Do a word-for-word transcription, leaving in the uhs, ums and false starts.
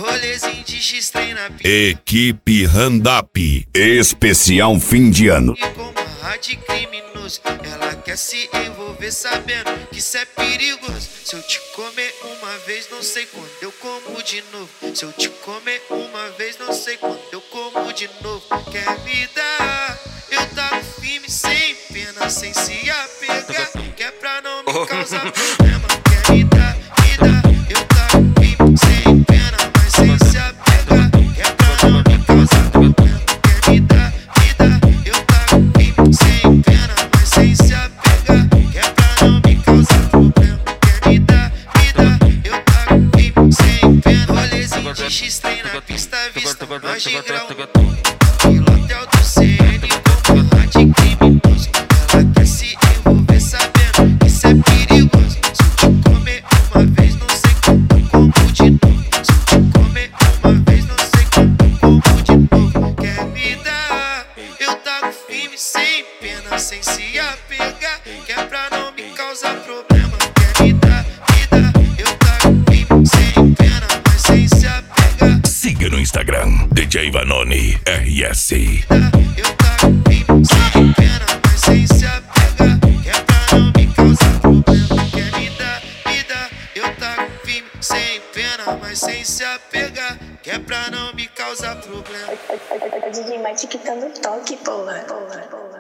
Rolezinho de X-Trem na pista. Equipe Handap. Especial fim de ano. E com uma de criminoso, ela quer se envolver sabendo que isso é perigoso. Se eu te comer uma vez, não sei quando eu como de novo. Se eu te comer uma vez, não sei quando eu como de novo. Quer me dar? Eu tava firme, sem pena, sem se apegar. Quer pra não me causar problema. Quer me dar, me dar? Eu tava firme, sem pena, mas sem se apegar. Quer pra não me causar problema. Quer me dar, me dar? Eu tava firme, sem pena, mas sem se apegar. Quer pra não me causar problema. Quer me dar, me dar? Eu tava firme, sem pena. Rolezinho de X-Trem na pista, vista nós de grau. Pilotel do C N com uma de criminoso. Ela quer se envolver sabendo que isso é perigoso. Se eu te comer uma vez, não sei quando eu como de novo. Se eu te comer uma vez, não sei quando eu como de novo. Quer me dar? Eu taco firme, sem pena, sem se apegar. Quer pra não me causar problema. Quer me dar, me dar? Eu taco firme, sem pena, mas sem se apegar. Siga no Instagram, D J Vanoni R S. Eu taco firme, sem pena, mas sem se apegar. Quer pra não me causar problema. Quer me dar, me dar? Eu taco firme, sem pena, mas sem se apegar. Quer pra não me causar problema. O D J Matic tá no toque, porra, porra, porra.